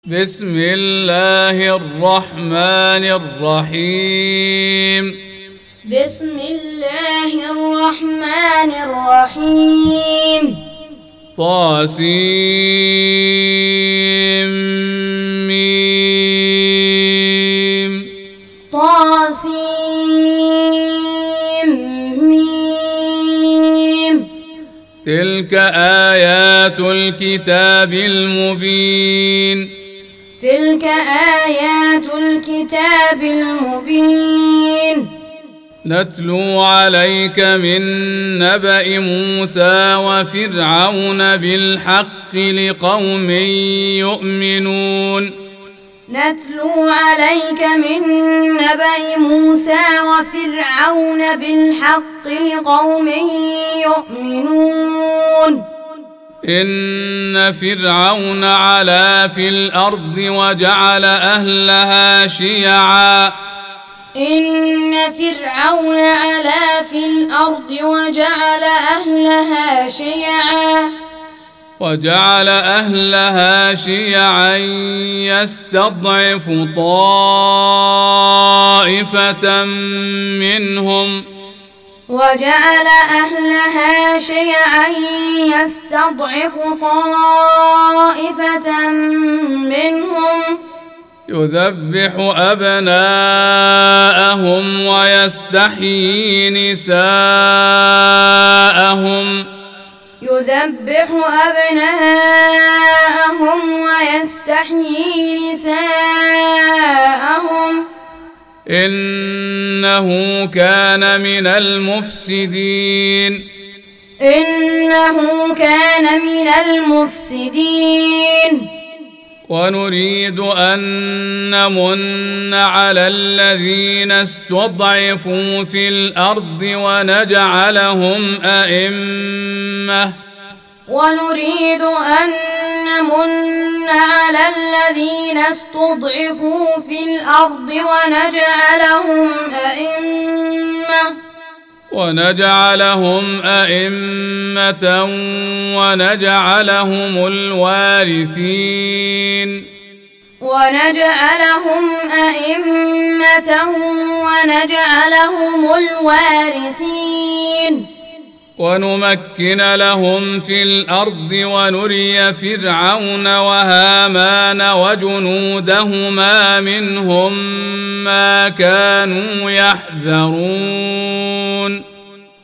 بسم الله الرحمن الرحيم. بسم الله الرحمن الرحيم. طاسيم. طاسيم. تلك آيات الكتاب المبين. تلك آيات الكتاب المبين. نتلو عليك من نبأ موسى وفرعون بالحق لقوم يؤمنون. نتلو عليك من نبأ موسى وفرعون بالحق لقوم يؤمنون. إن فرعون علا في الأرض وجعل أهلها شيعا. إن فرعون علا في الأرض وجعل أهلها شيعا يستضعف طائفة منهم يذبح أبناءهم ويستحيي نساءهم إنه كان من المفسدين. ونريد أن نمن على الذين استضعفوا في الأرض ونجعلهم أئمة ونجعلهم الوارثين. ونمكن لهم في الأرض ونري فرعون وهامان وجنودهما منهم ما كانوا يحذرون.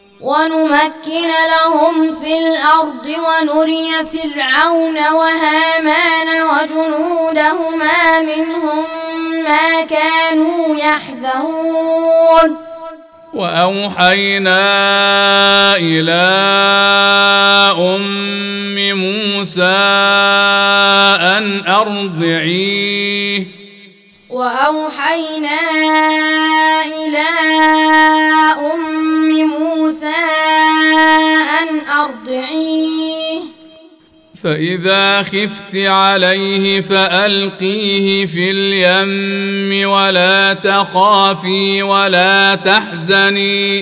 وأوحينا إلى أم موسى أن أرضعيه فإذا خفت عليه فألقيه في اليم ولا تخافي ولا تحزني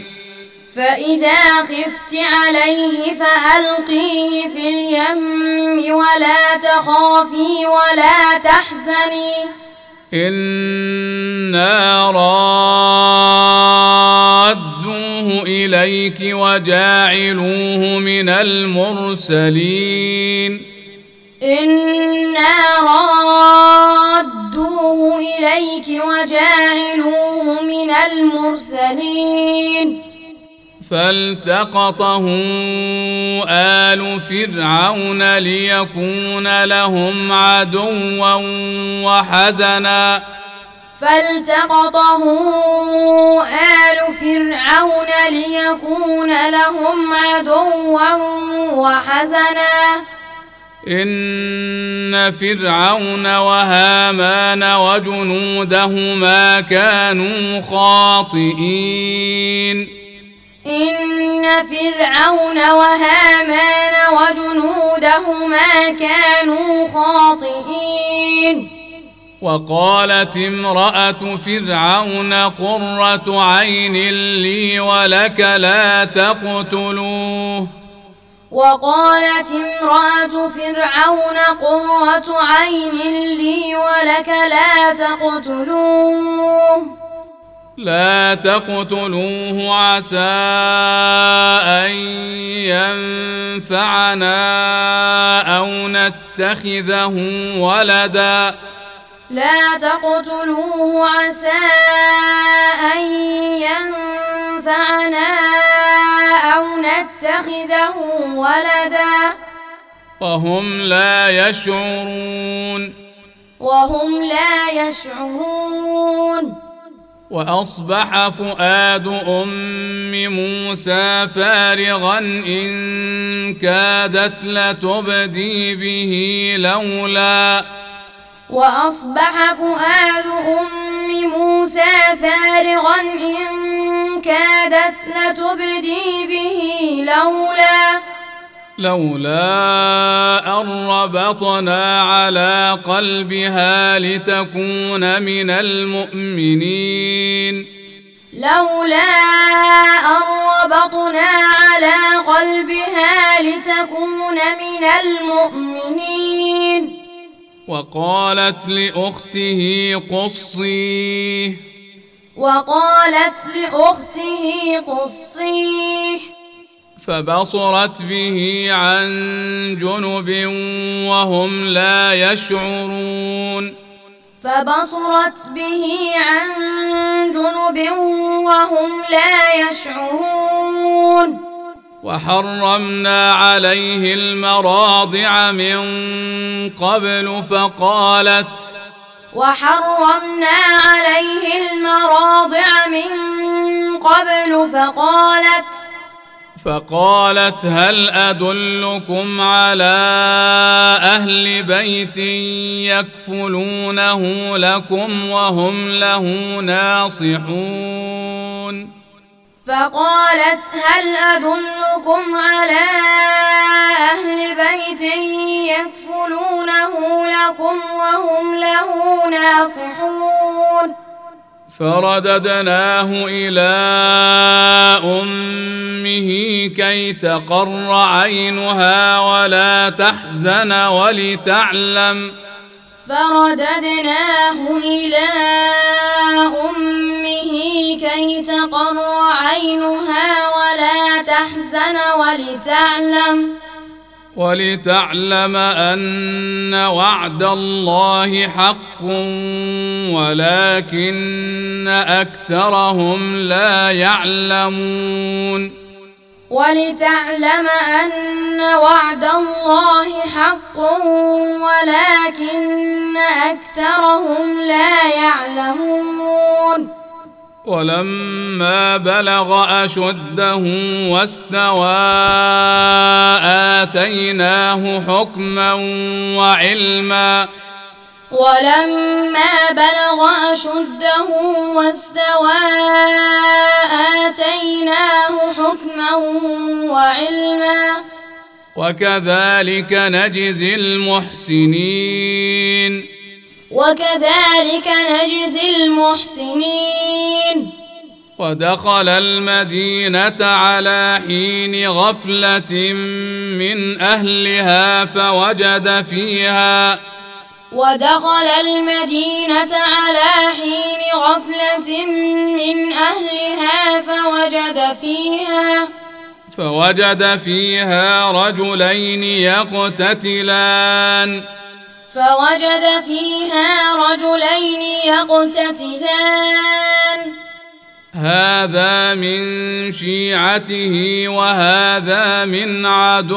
إنا رادوه إليك وجاعلوه من المرسلين. فالتقطه آل فرعون ليكون لهم عدوا وحزنا إن فرعون وهامان وجنودهما كانوا خاطئين. وقالت امرأة فرعون قرة عين لي ولك لا تقتلوه وقالت امرأة فرعون قرة عين لي ولك لا تقتلوه عسى أن ينفعنا أو نتخذه ولدا لا تقتلوه عسى أن ينفعنا أو نتخذه ولدا وهم لا يشعرون وأصبح فؤاد أم موسى فارغا إن كادت لتبدي به لولا أن ربطنا على قلبها لتكون من المؤمنين وقالت لأخته قصيه فبصرت به عن جنب وهم لا يشعرون وحرمنا عليه المراضع من قبل فقالت هل أدلكم على أهل بيت يكفلونه لكم وهم له ناصحون فرددناه إلى أمه كي تقر عينها ولا تحزن ولتعلم أن وعد الله حق ولكن أكثرهم لا يعلمون ولما بلغ أشده واستوى آتيناه حكما وعلما وكذلك نجزي المحسنين ودخل المدينة على حين غفلة من أهلها فوجد فيها رجلين يقتتلان هذا من شيعته وهذا من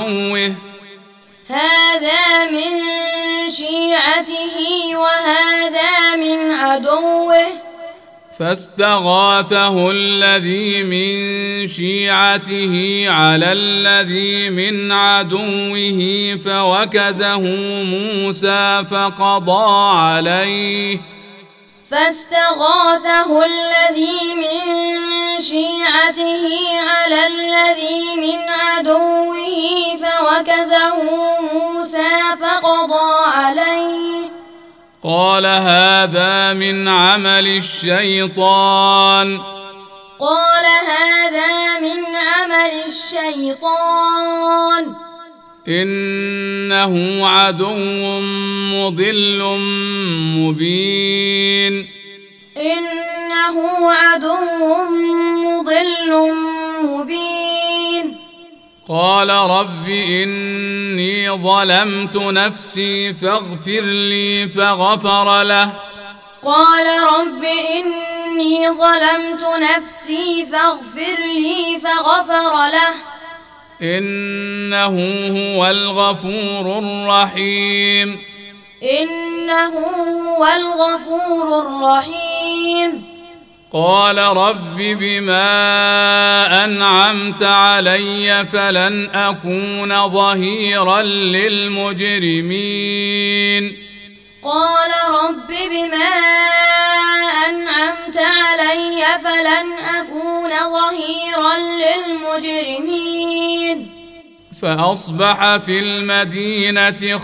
عدوه فاستغاثه الذي من شيعته على الذي من عدوه فوكزه موسى فقضى عليه قال هذا من عمل الشيطان إنه عدو مضل مبين إنه عدو مضل مبين قال رب إني ظلمت نفسي فاغفر لي فغفر له قال رب إني ظلمت نفسي فاغفر لي فغفر له إنه هو الغفور الرحيم إنه هو الغفور الرحيم قال رب بما أنعمت علي فلن أكون ظهيرا للمجرمين قال رب بما أنعمت علي فلن أكون ظهيرا للمجرمين فأصبح في المدينة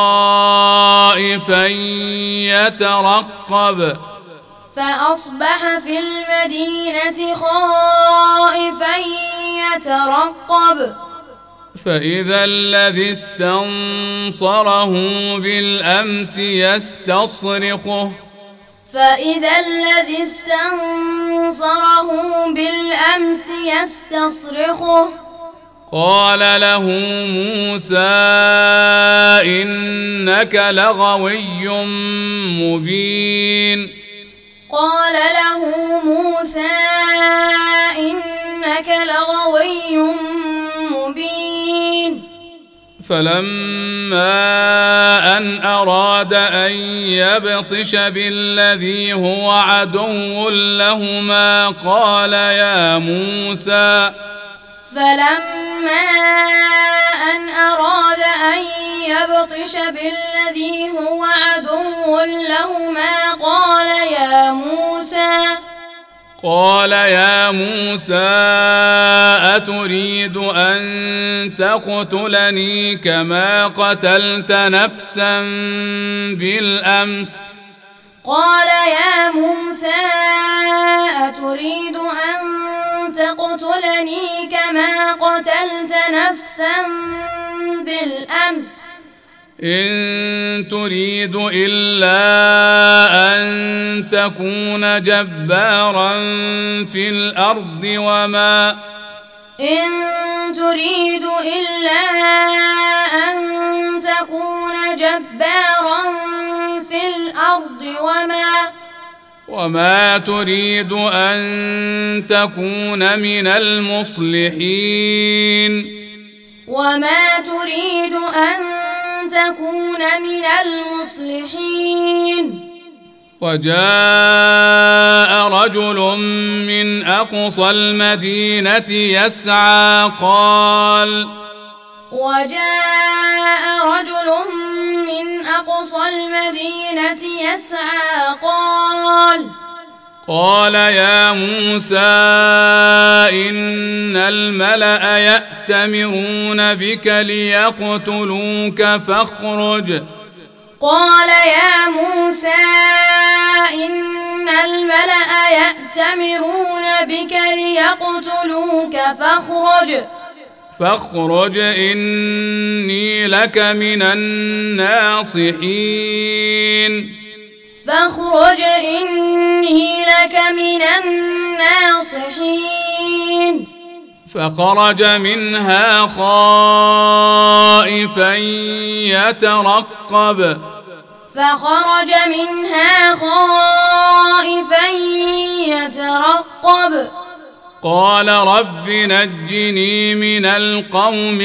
خائفا يترقب فأصبح في المدينة خائفا يترقب فإذا الذي استنصره بالأمس يستصرخه فإذا الذي استنصره بالأمس يستصرخه قال له موسى إنك لغوي مبين قال له موسى إنك لغوي مبين فلما أن أراد أن يبطش بالذي هو عدو لهما قال يا موسى فلما أن أراد أن يبطش بالذي هو عدو لهما قال يا موسى أتريد أن تقتلني كما قتلت نفسا بالأمس قال يا موسى أتريد أن تقتلني كما قتلت نفسا بالأمس إن تريد إلا أن تكون جبارا في الأرض إن تريد إلا أن تكون جبارا في الأرض وما تريد أن تكون من المصلحين وما تريد أن تكون من المصلحين وجاء رجل من أقصى المدينة يسعى قال قال يا موسى إن الملأ يأتمرون بك ليقتلوك فاخرج قال يا موسى إن الملأ يأتمرون بك ليقتلوك فاخرج إني لك من الناصحين فخرج منها خائفا يترقب قال رب نجني من القوم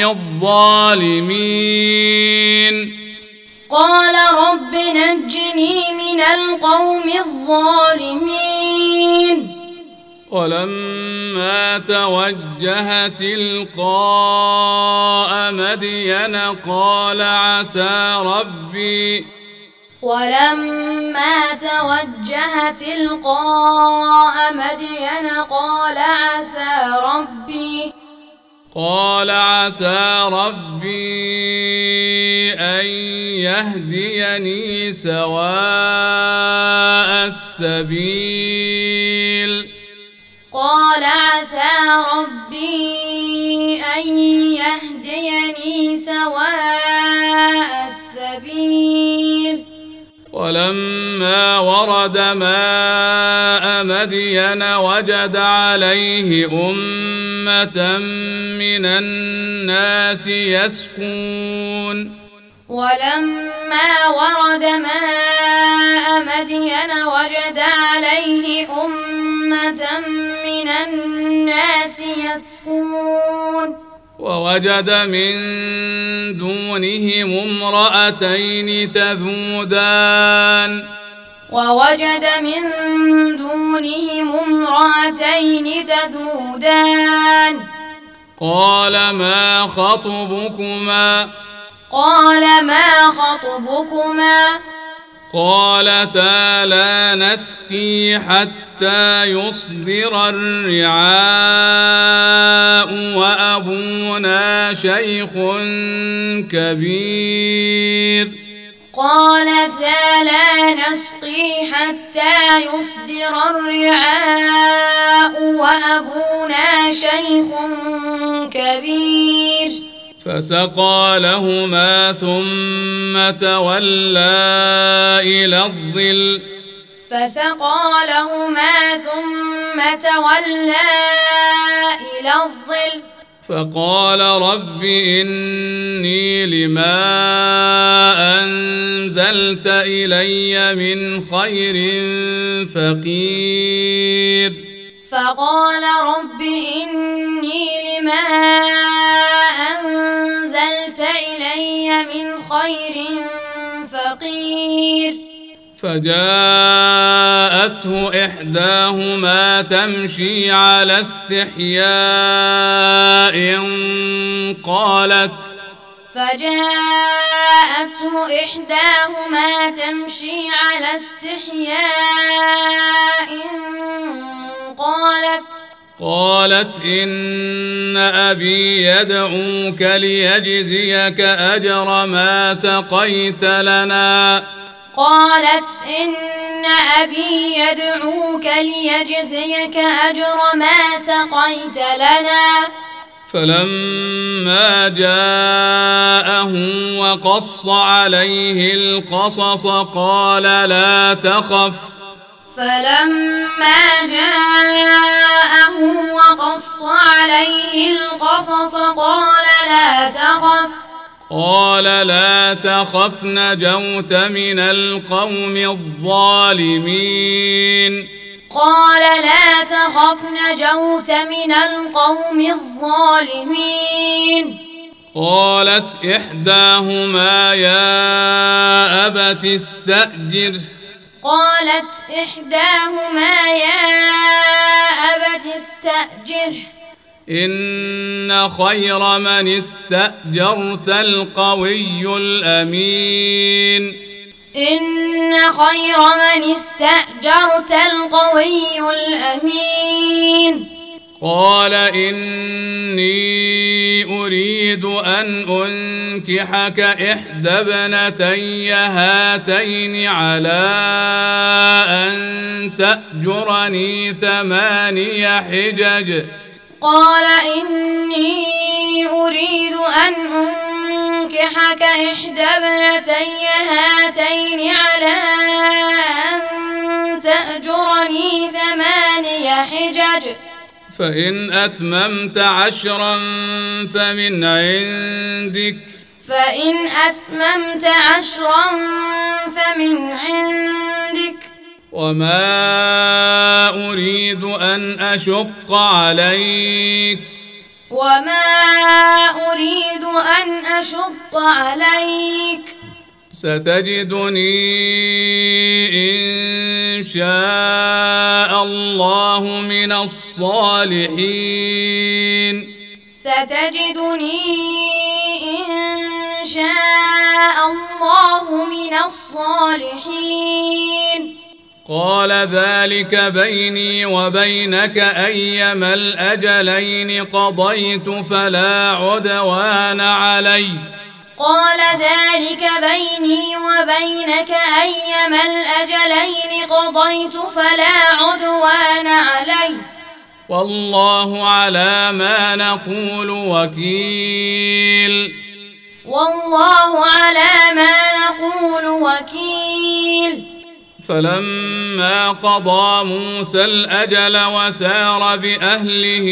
الظالمين ولما توجه تلقاء مدين قال عسى ربي أن يهديني سواء السبيل سواء السبيل ولما ورد ماء مدين وجد عليه أمة من الناس يسقون ولما ورد ماء مدين وجد عليه أمة من الناس يسقون ووجد من دونهم امرأتين تذودان قال ما خطبكما قالتا لا نسقي حتى يصدر الرعاء وأبونا شيخ كبير فسقى لهما ثم تولى إلى الظل فقال رب إني لما أنزلت إلي من خير فقير فجاءته إحداهما تمشي على استحياء قالت إن أبي يدعوك ليجزيك أجر ما سقيت لنا فلما جاءه وقص عليه القصص قال لا تخف قال لا تخف نجوت من القوم الظالمين قالت إحداهما يا أبت استأجره إن خير من استأجرت القوي الأمين قال إني أريد أن أنكحك إحدى ابنتي هاتين على أن تأجرني 8 حجج فإن أتممت 10 فمن عندك وما أريد أن أشق عليك ستجدني إن شاء الله من الصالحين قال ذلك بيني وبينك أيما الأجلين قضيت فلا عدوان علي والله على ما نقول وكيل والله على ما نقول وكيل. فلما قضى موسى الأجل وسار بأهله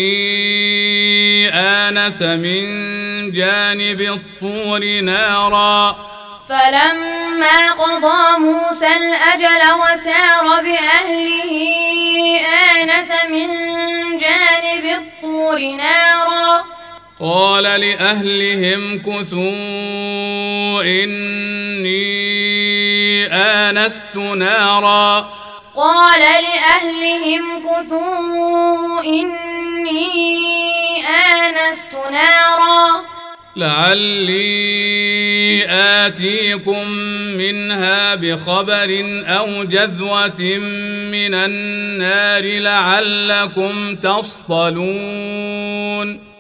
آنس من جانب الطور نارا. فلما قضى موسى الأجل وسار بأهله آنس من جانب الطور نارا. قال لأهلهم كثوا إني آنست نارا. قال لأهلهم كثوا إني آنست نارا. لعلي آتيكم منها بخبر أو جذوة من النار لعلكم تصطلون.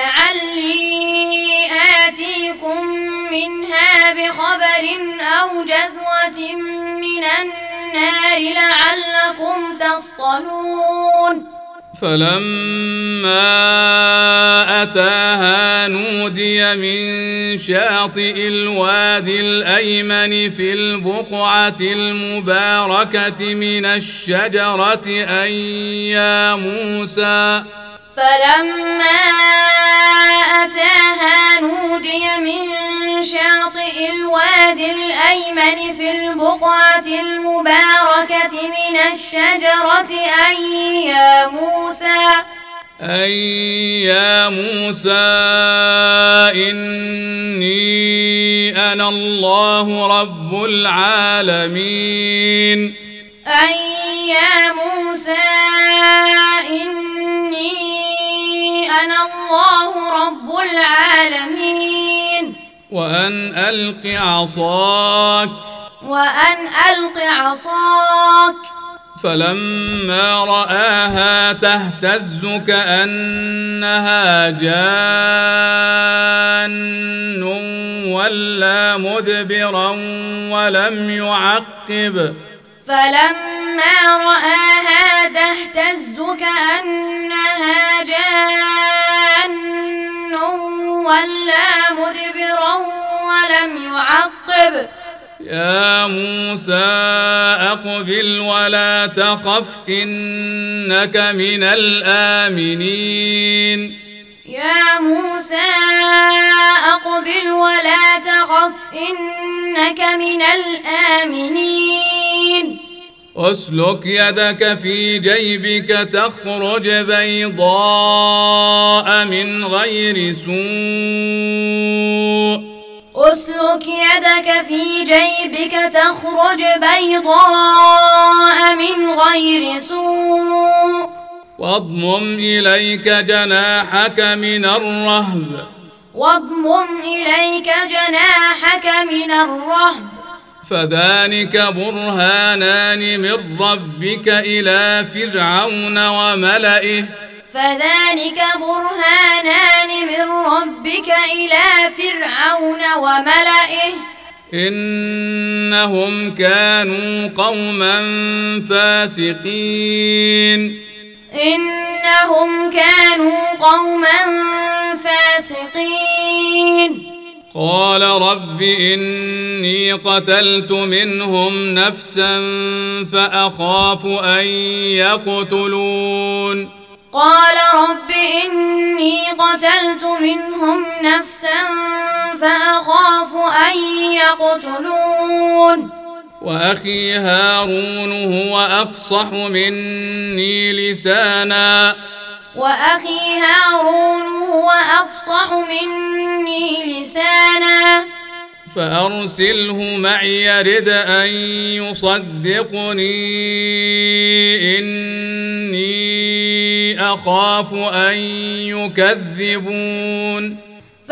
لعلي آتيكم منها بخبر أو جذوة من النار لعلكم تصطلون. فلما أتاها نودي من شاطئ الوادي الأيمن في البقعة المباركة من الشجرة أن يا موسى. فلما أتاها نودي من شاطئ الوادي الأيمن في البقعة المباركة من الشجرة أن يا موسى إني أنا الله رب العالمين. أن يا موسى إني أنا الله رب العالمين. وأن ألق عصاك. فلما رآها تهتز كأنها جان ولا مدبرا ولم يعقب. فلما رآها تهتز كأنها جان ولا مدبرا ولم يعقب. يا موسى أقبل ولا تخف إنك من الآمنين. يا موسى أقبل ولا تخف إنك من الآمنين. أسلك يدك في جيبك تخرج بيضاء من غير سوء. أسلك يدك في جيبك تخرج بيضاء من غير سوء. واضمم إليك جناحك من الرهب. فذلك برهانان من ربك إلى فرعون وملئه إنهم كانوا قوما فاسقين. قال رب إني قتلت منهم نفسا فأخاف أن يقتلون. وأخي هارون هو أفصح مني لسانا فأرسله معي يرد أن يصدقني إني أخاف أن يكذبون.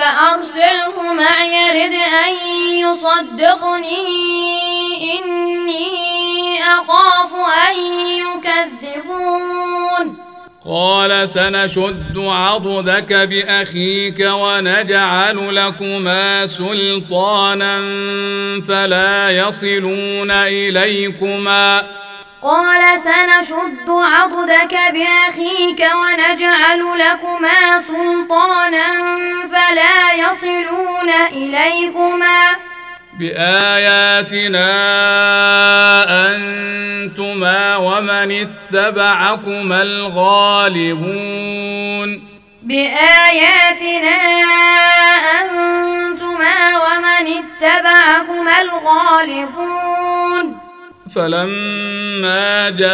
قال سنشد عضدك بأخيك ونجعل لكما سلطانا فلا يصلون إليكما. قال سنشد عضدك بأخيك ونجعل لكما سلطانا فلا يصلون إليكما بآياتنا أنتما ومن اتبعكما الغالبون بآياتنا أنتما ومن اتبعكما الغالبون فلما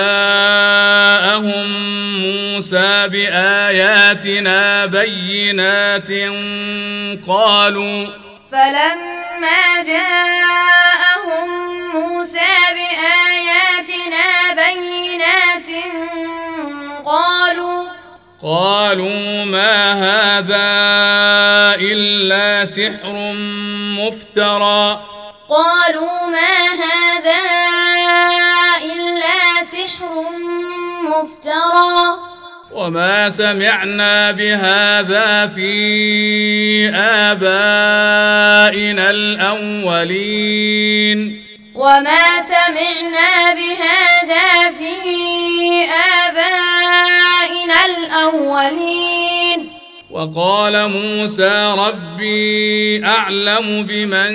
جاءهم موسى بآياتنا بينات قالوا ما هذا إلا سحر مفترى وما سمعنا بهذا في آبائنا الأولين وقال موسى ربي أعلم بمن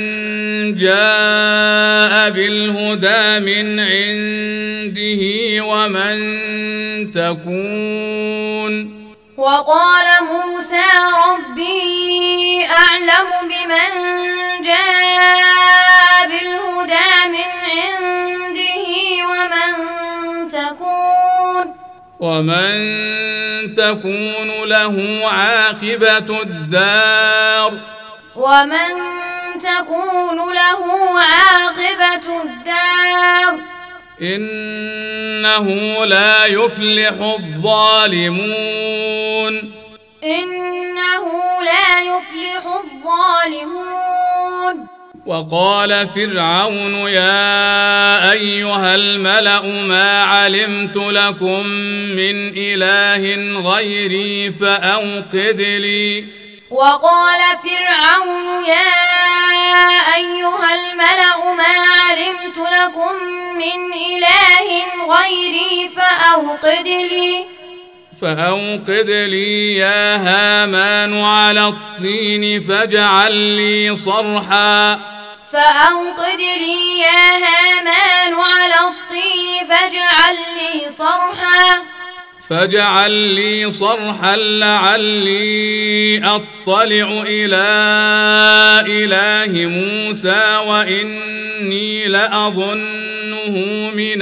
جاء بالهدى من عنده ومن تكون له عاقبة الدار إنه لا يفلح الظالمون وقال فرعون يا أيها الملأ ما علمت لكم من إله غيري فأوقد لي يا هامان على الطين فاجعل لي صرحا لعلي أطلع إلى إله موسى وإني لأظنه من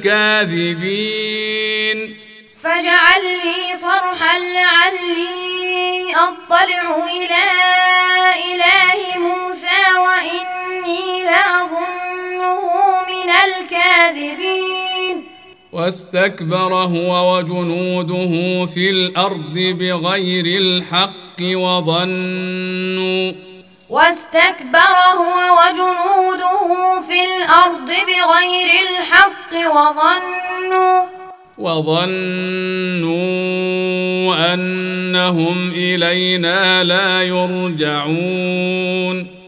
الكاذبين واستكبر هو وجنوده في الأرض بغير الحق وظنوا أنهم إلينا لا يرجعون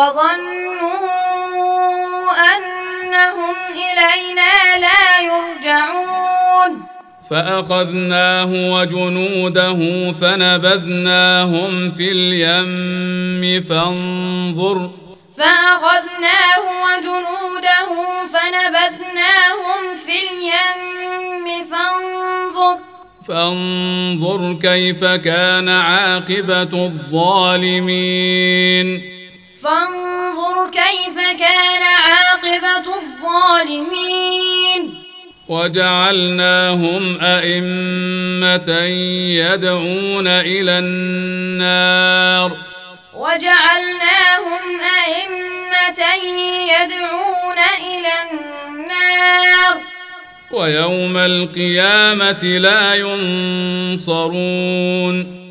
فأخذناه وجنوده فنبذناهم في اليم فانظر كيف كان عاقبة الظالمين وجعلناهم أئمة يدعون إلى النار ويوم القيامة لا ينصرون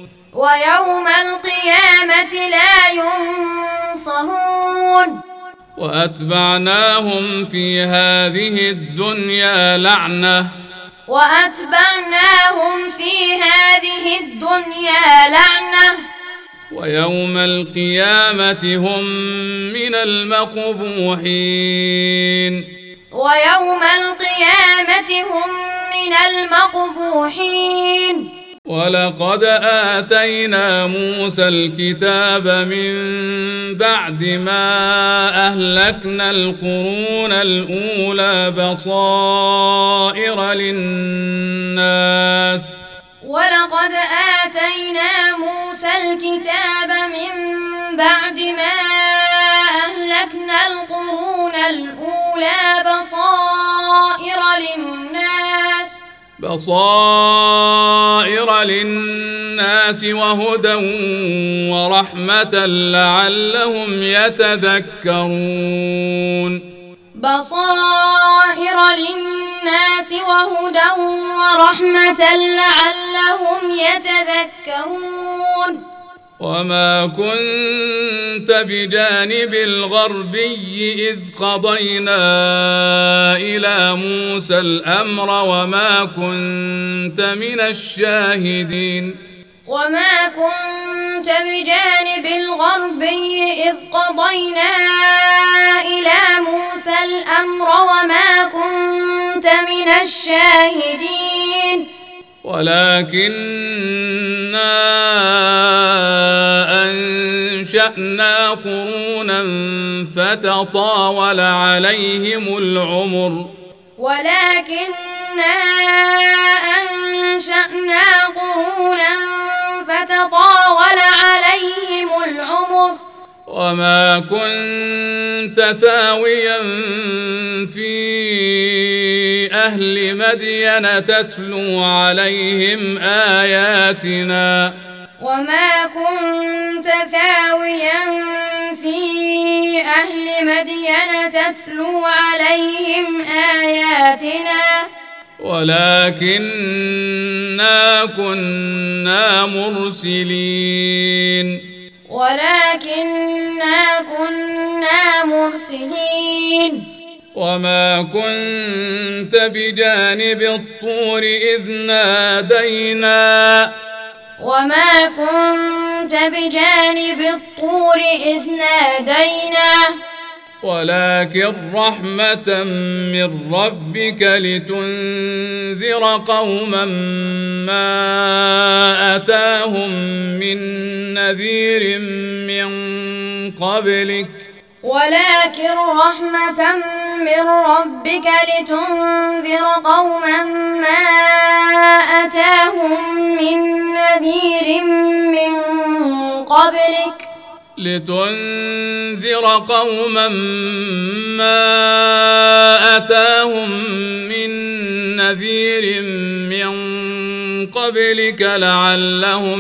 وأتبعناهم في هذه الدنيا لعنة ويوم القيامة هم من المقبوحين ويوم القيامة هم من المقبوحين ولقد آتينا موسى الكتاب من بعد ما أهلكنا القرون الأولى بصائر ولقد آتينا موسى الكتاب من بعد ما أهلكنا القرون الأولى بصائر للناس وهدى ورحمة لعلهم يتذكرون بصائر للناس وهدى ورحمة لعلهم يتذكرون وما كنت بجانب الغربي إذ قضينا إلى موسى الأمر وما كنت من الشاهدين وما كنت بجانب الغربي إذ قضينا إلى موسى الأمر وما كنت من الشاهدين ولكننا أنشأنا قرونا فتطاول عليهم العمر وما كنت ثاويا في أهل مدين تتلو عليهم آياتنا ولكننا كنا مرسلين وما كنت بجانب الطور إذ نادينا ولكن رحمة من ربك لتنذر قوما ما أتاهم من نذير من قبلك لعلهم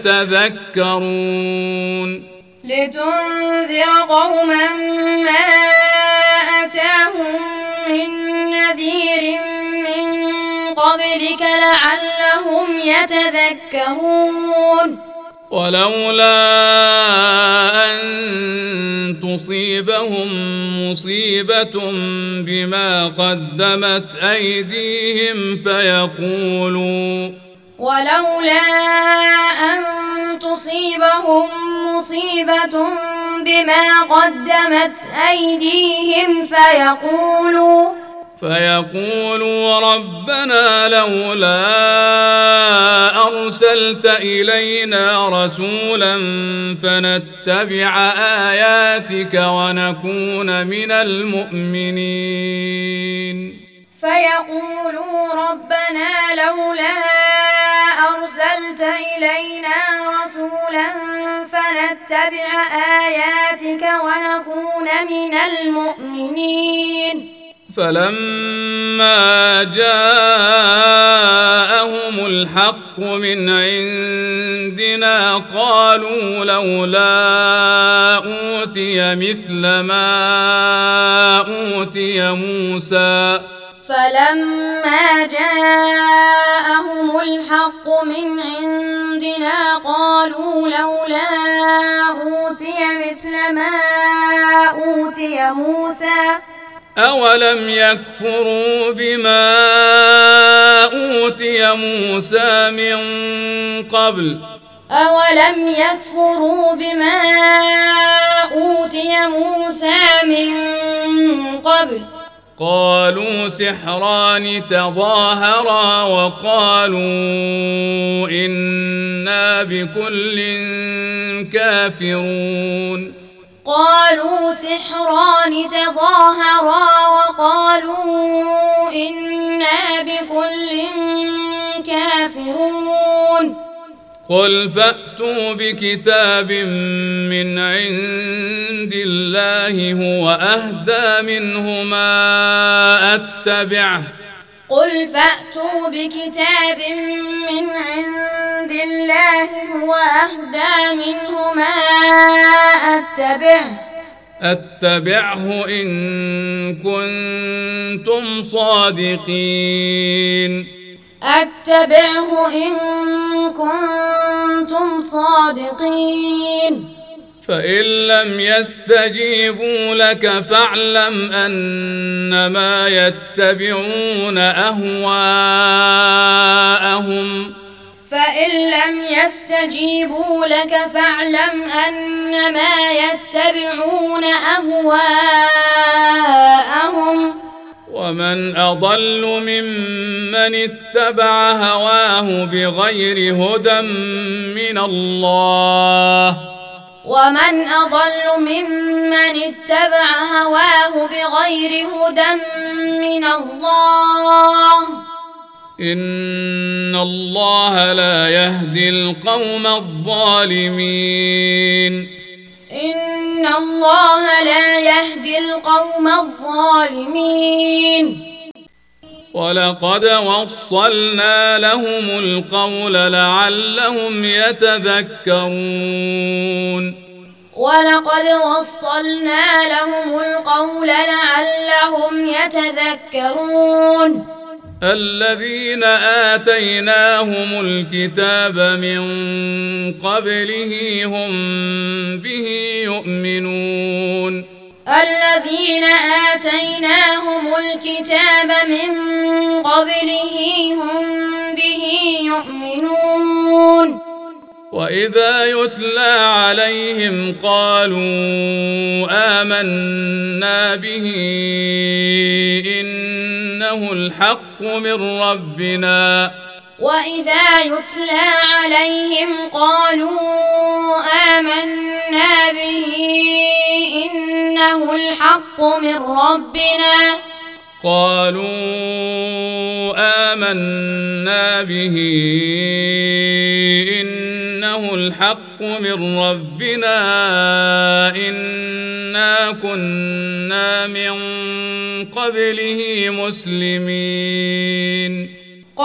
يتذكرون لتنذر قوما ما أتاهم من نذير من قبلك لعلهم يتذكرون ولولا أن تصيبهم مصيبة بما قدمت أيديهم فيقولوا ربنا لولا أرسلت إلينا رسولا فنتبع آياتك ونكون من المؤمنين فلما جاءهم الحق من عندنا قالوا لولا أوتي مثل ما أوتي موسى أولم يكفروا بما أوتي موسى من قبل قالوا سحران تظاهرا وقالوا إنا بكل كافرون قالوا سحران تظاهرا وقالوا إنا بكل كافرون قل فأتوا بكتاب من عند الله هو أهدى منهما أتبعه قل فأتوا بكتاب من عند الله هو أهدى منهما أتبعه إن كنتم صادقين فإن لم يستجيبوا لك فاعلم أنما يتبعون أهواءهم ومن أضل ممن اتبع هواه بغير هدى من الله إن الله لا يهدي القوم الظالمين ولقد وصلنا لهم القول لعلهم يتذكرون الذين آتيناهم الكتاب من قبله هم به يؤمنون وإذا يتلى عليهم قالوا آمنا به إنه الحق من ربنا إنا كنا من قبله مسلمين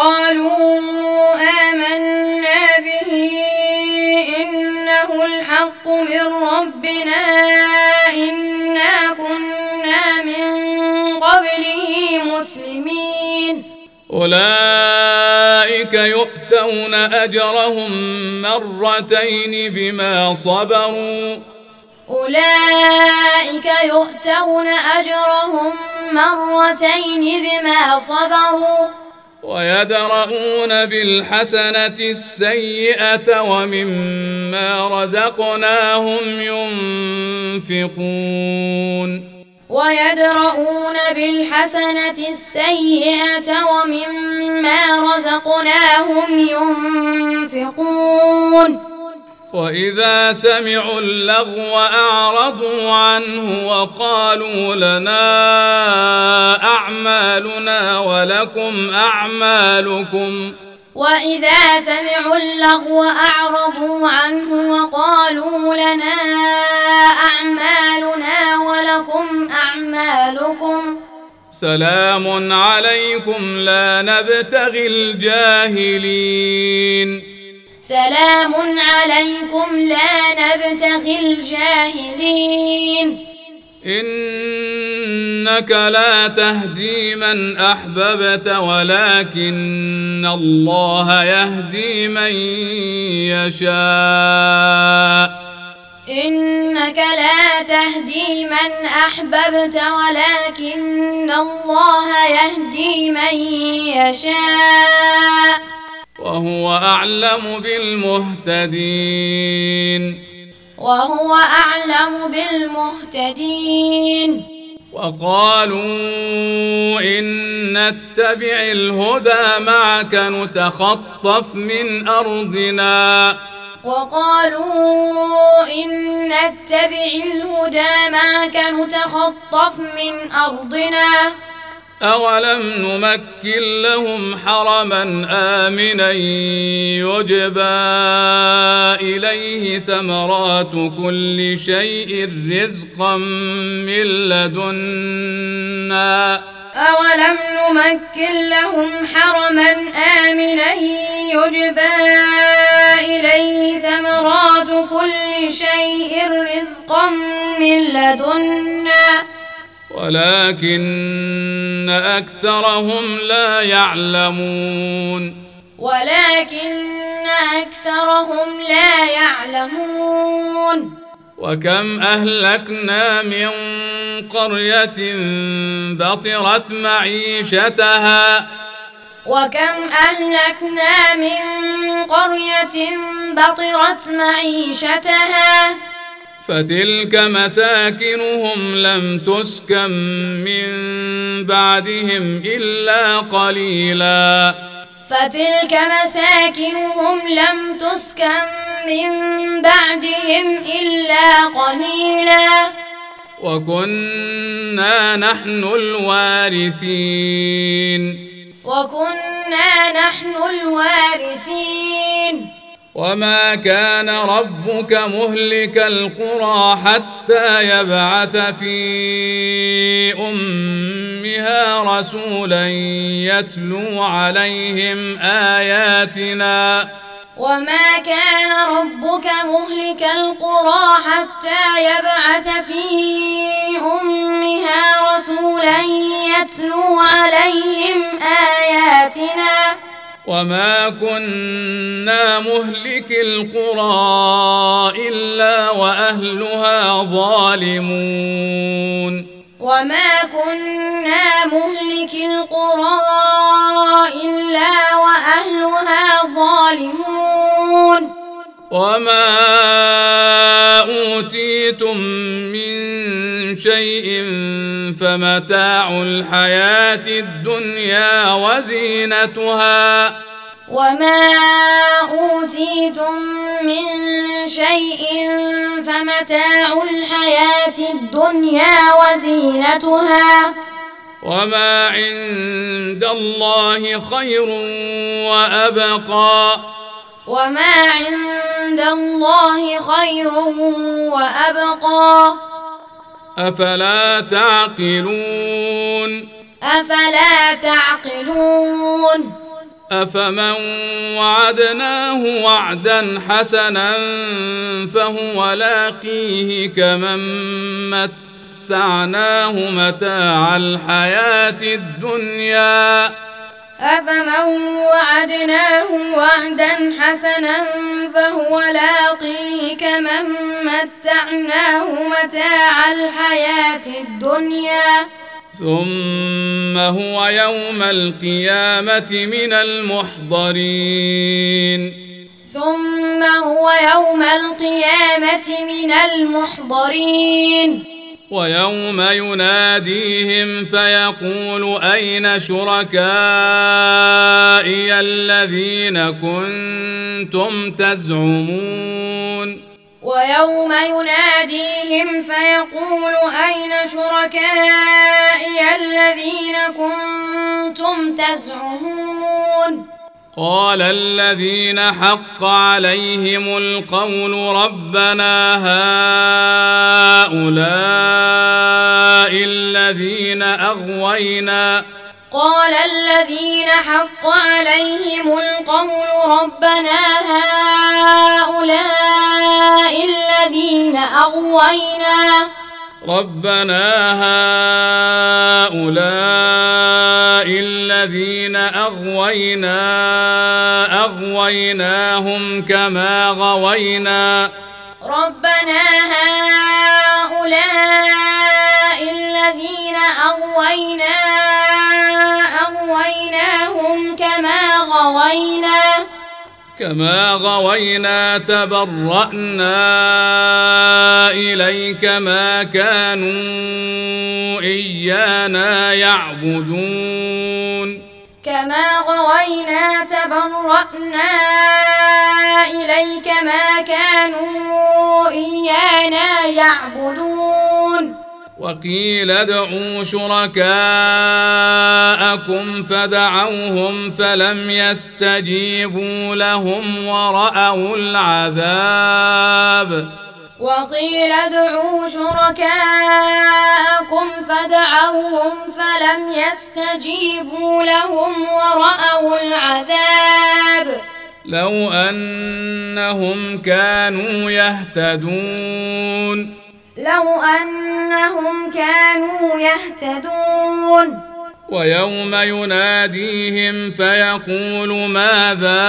أولئك يؤتون أجرهم مرتين بما صبروا ويدرؤون بالحسنة السيئة ومما رزقناهم ينفقون وإذا سمعوا اللغو أعرضوا عنه وقالوا لنا أعمالنا ولكم أعمالكم سلام عليكم لا نبتغي الجاهلين إنك لا تهدي من أحببت ولكن الله يهدي من يشاء وهو أعلم بالمهتدين وقالوا إن نتبع الهدى معك نتخطف من أرضنا أولم نمكن لهم حرما آمنا يجبى إليه ثمرات كل شيء رزقا من لدنا ولكن أكثرهم لا يعلمون وكم أهلكنا من قرية بطرت معيشتها فتلك مساكنهم لم تسكن من بعدهم إلا قليلا وكنا نحن الوارثين وما كان ربك مهلك القرى حتى يبعث في أمها رسولا يتلو عليهم آياتنا وما كنا مهلك القرى إلا وأهلها ظالمون وما أوتيتم من شيء فمتاع الحياة الدنيا وزينتها وما عند الله خير وأبقى أفلا تعقلون أفمن وعدناه وعدا حسنا فهو لاقيه كمن متعناه متاع الحياة الدنيا ثم هو يوم القيامة من المحضرين ويوم يناديهم فيقول أين شركائي الذين كنتم تزعمون قال الذين حق عليهم القول ربنا هؤلاء الذين أغوينا أغويناهم كما غوينا كما غوينا تبرأنا إليك ما كانوا إيانا يعبدون كما غوينا تبرأنا إليك ما كانوا إيانا يعبدون وقيل ادعوا شركاءكم فدعوهم فلم يستجيبوا لهم ورأوا العذاب وقيل ادعوا شركاءكم فدعوهم فلم يستجيبوا لهم ورأوا العذاب لو أنهم كانوا يهتدون ويوم يناديهم فيقول ماذا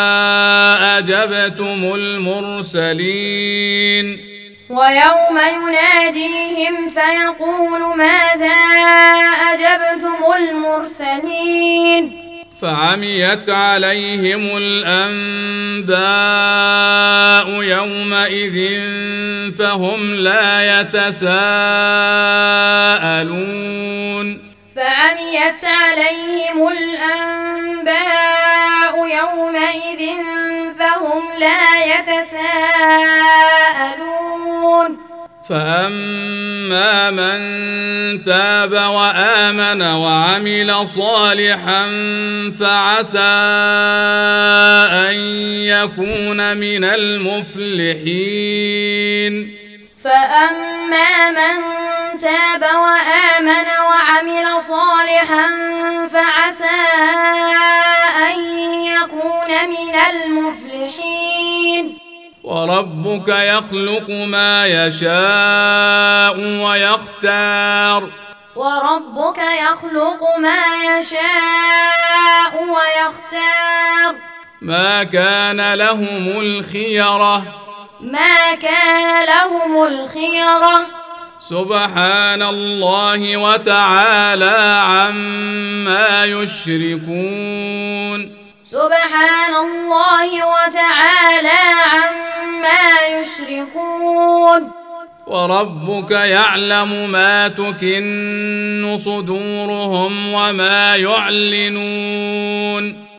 أجبتم المرسلين ويوم يناديهم فيقول ماذا أجبتم المرسلين فعميت عليهم الأنباء يومئذ فهم لا يتساءلون فعميت عليهم الأنباء يومئذ فهم لا يتساءلون فأما من تاب وآمن وعمل صالحا فعسى أن يكون من المفلحين فأما من تاب وآمن وعمل صالحا فعسى أن يكون من المفلحين وربك يخلق ما يشاء ويختار ما كان لهم الخيرة سبحان الله وتعالى عما يشركون وربك يعلم ما تكن صدورهم وما يعلنون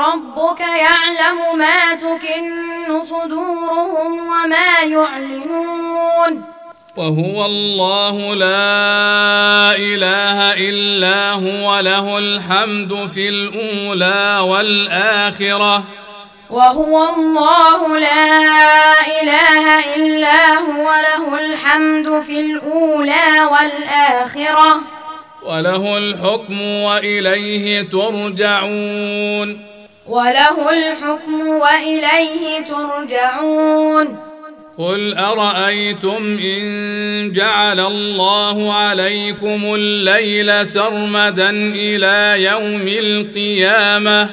وهو الله لا إله إلا هو له الحمد في الأولى والآخرة وله الحكم وإليه ترجعون قل أرأيتم إن جعل الله عليكم الليل سرمدا إلى يوم القيامة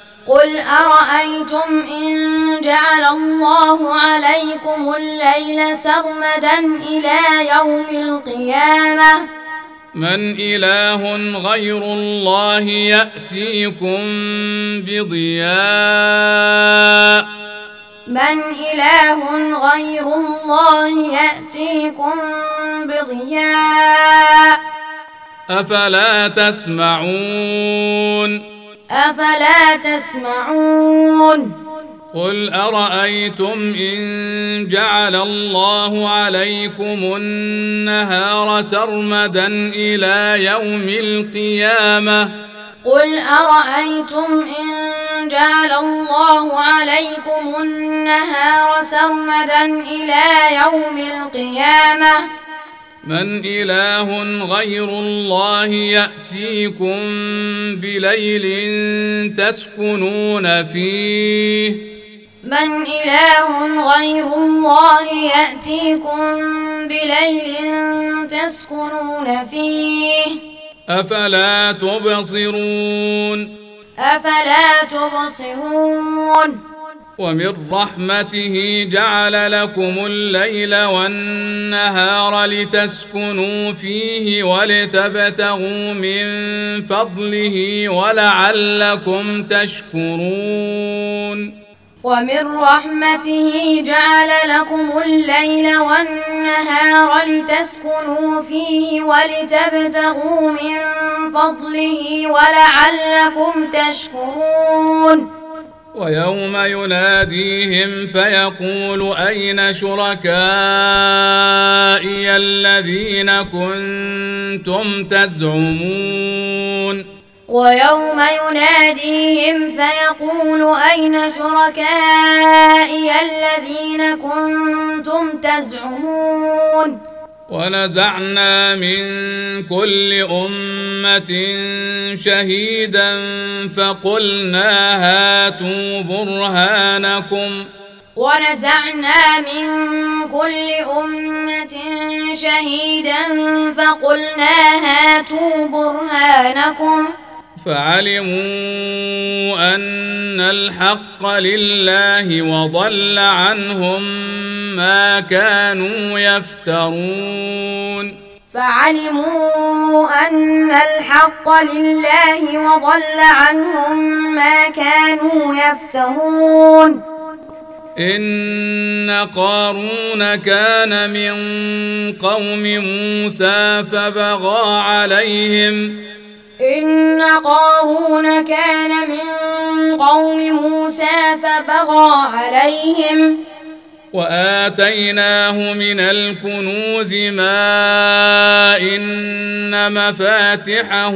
من إله غير الله يأتيكم بضياء أفلا تسمعون قل أرأيتم إن جعل الله عليكم النهار سرمدا إلى يوم القيامة من إله غير الله يأتيكم بليل تسكنون فيه أفلا تبصرون ومن رحمته جعل لكم الليل والنهار لتسكنوا فيه ولتبتغوا من فضله ولعلكم تشكرون ومن رحمته جعل لكم الليل والنهار لتسكنوا فيه ولتبتغوا من فضله ولعلكم تشكرون ويوم يناديهم فيقول أين شركائي الذين كنتم تزعمون ويوم يناديهم فيقول أين شركائي الذين كنتم تزعمون ونزعنا من كل أمة شهيدا فقلنا هاتوا برهانكم ونزعنا من كل أمة شهيدا فقلنا هاتوا برهانكم فعلموا أن الحق لله وضل عنهم ما كانوا يفترون فعلموا أن الحق لله وضل عنهم ما كانوا يفترون إن قارون كان من قوم موسى فبغى عليهم إن قارون كان من قوم موسى فبغى عليهم وآتيناه من الكنوز ما إن مفاتحه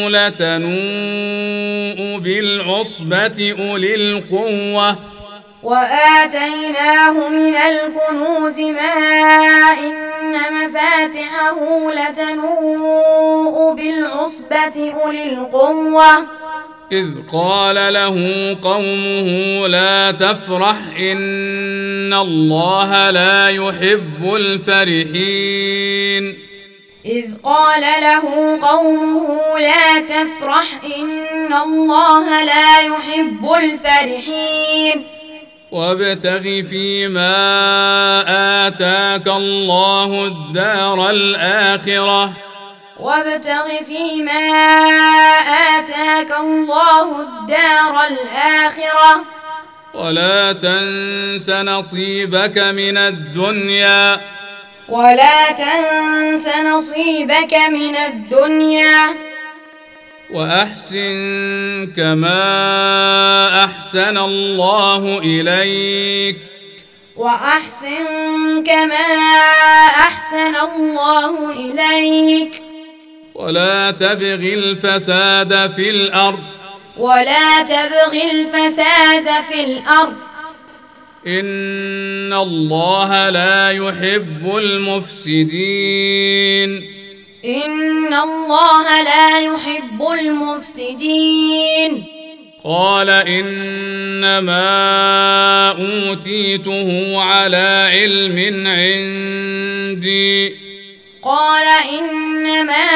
لتنوء بالعصبة أولي القوة وآتيناه من الكنوز ما إن مفاتحه لتنوء بالعصبة أولي القوة إذ قال له قومه لا تفرح إن الله لا يحب الفرحين إذ قال له قومه لا تفرح إن الله لا يحب الفرحين وابتغ فيما آتاك الله الدار الآخرة وابتغ فيما آتاك الله الدار الآخرة ولا تنس نصيبك من الدنيا ولا تنس نصيبك من الدنيا وأحسن كما أحسن الله إليك وأحسن كما أحسن الله إليك ولا تبغ الفساد في الأرض ولا تبغ الفساد في الأرض إن الله لا يحب المفسدين إن الله لا يحب المفسدين قال إنما أوتيته على علم عندي قال إنما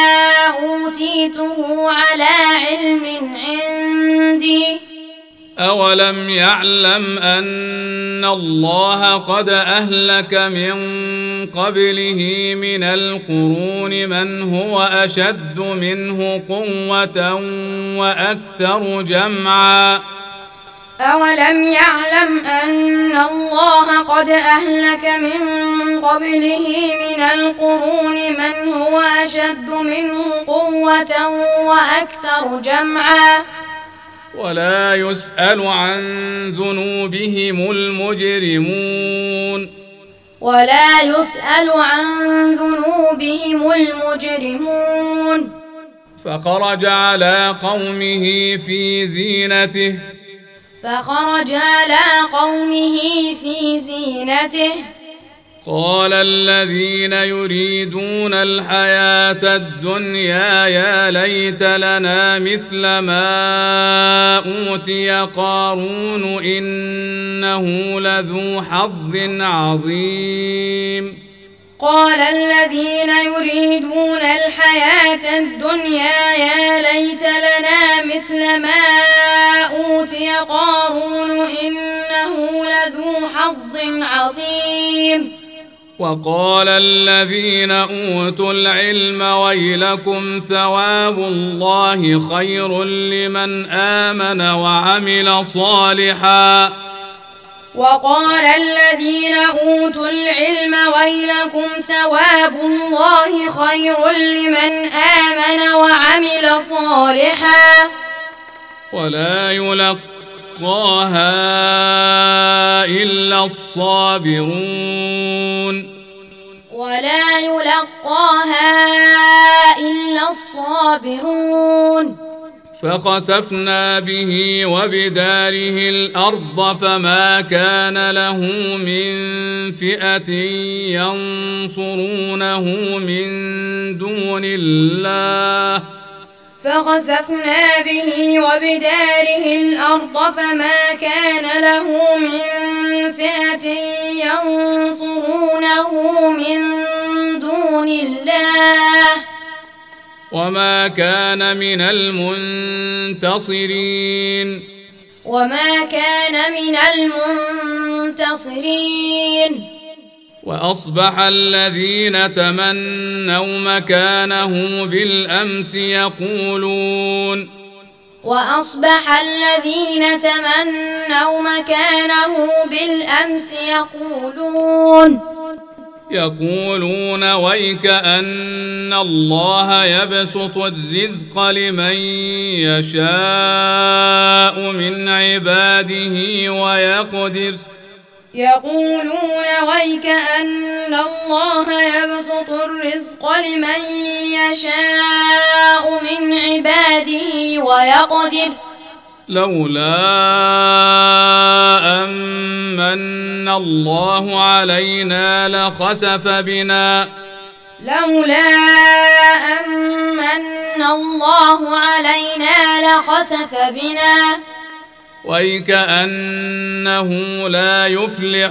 أوتيته على علم عندي أولم يعلم أن الله قد أهلك من قبله من القرون من هو أشد منه قوة وأكثر جمعا أولم يعلم أن الله قد أهلك من قبله من القرون من هو أشد منه قوة وأكثر جمعا ولا يسأل عن ذنوبهم المجرمون ولا يسأل عن ذنوبهم المجرمون فخرج على قومه في زينته فخرج على قومه في زينته قال الذين يريدون الحياة الدنيا يا ليت لنا مثل ما أوتي قارون إنه لذو حظ عظيم قال الذين يريدون الحياة الدنيا يا ليت لنا مثل ما أوتي قارون إنه لذو حظ عظيم وقال الذين أوتوا العلم ويلكم ثواب الله خير لمن آمن وعمل صالحا وقال الذين أوتوا العلم ويلكم ثواب الله خير لمن آمن وعمل صالحا ولا يلقاها إلا الصابرون ولا يلقاها إلا الصابرون فخسفنا به وبداره الأرض فما كان له من فئة ينصرونه من دون الله فخسفنا به وبداره الأرض فما كان له من فئة ينصرونه من دون الله وما كان من المنتصرين وأصبح الذين تمنوا مكانه بالأمس يقولون ويك أن الله يبسط الرزق لمن يشاء من عباده ويقدر لولا أمن الله علينا لخسف بنا ويكأنه لا يفلح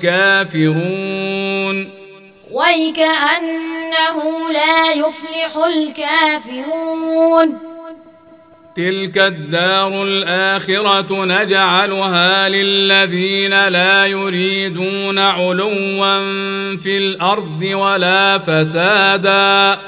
الكافرون تلك الدار الآخرة نجعلها للذين لا يريدون علوا في الأرض ولا فسادا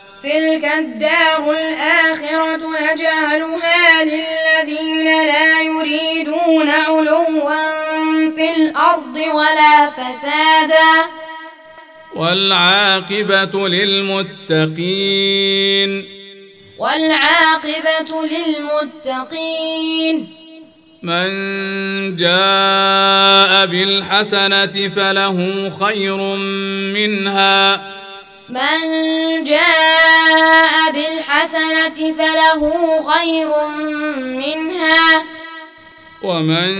والعاقبة للمتقين من جاء بالحسنة فله خير منها ومن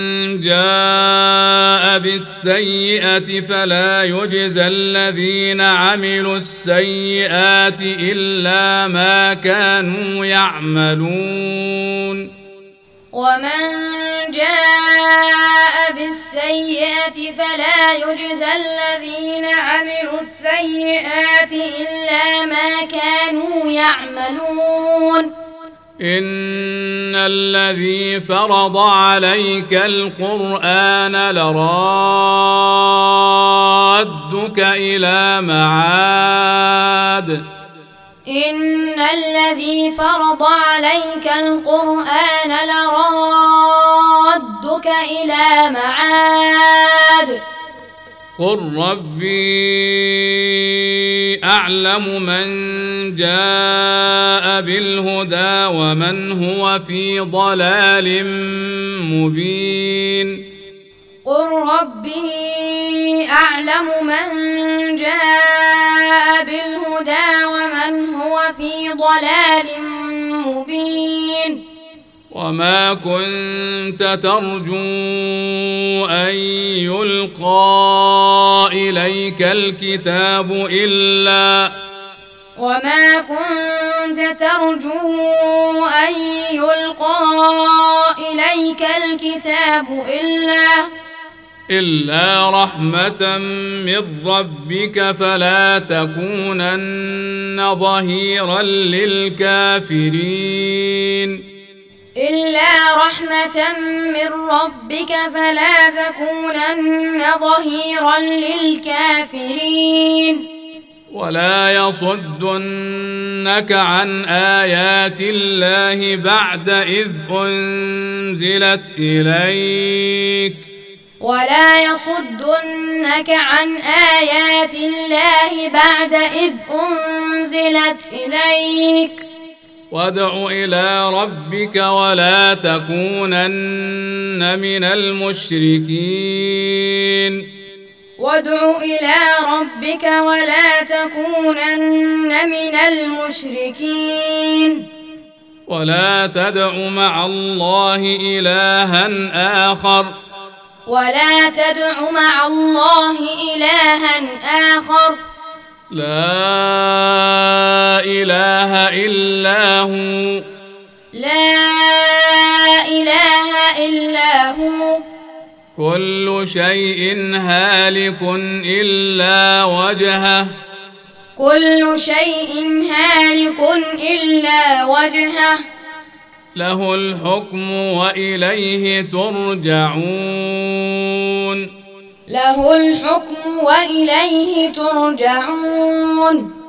جاء بالسيئة فلا يجزى الذين عملوا السيئات إلا ما كانوا يعملون إن الذي فرض عليك القرآن لرادك إلى معاد قل ربي أعلم من جاء بالهدى ومن هو في ضلال مبين وما كنت ترجو أن يلقى إليك الكتاب إلا رحمة من ربك فلا تكونن ظهيرا للكافرين ولا يصدنك عن آيات الله بعد إذ أنزلت إليك ولا يصدنك عن آيات الله بعد إذ أنزلت إليك وادع إلى ربك ولا تكونن من المشركين وادع إلى ربك ولا تكونن من المشركين ولا تدع مع الله إلها آخر ولا تدع مع الله إلها آخر لا إله إلا هو لا إله إلا هو كل شيء هالك إلا وجهه كل شيء هالك إلا وجهه له الحكم وإليه ترجعون له الحكم وإليه ترجعون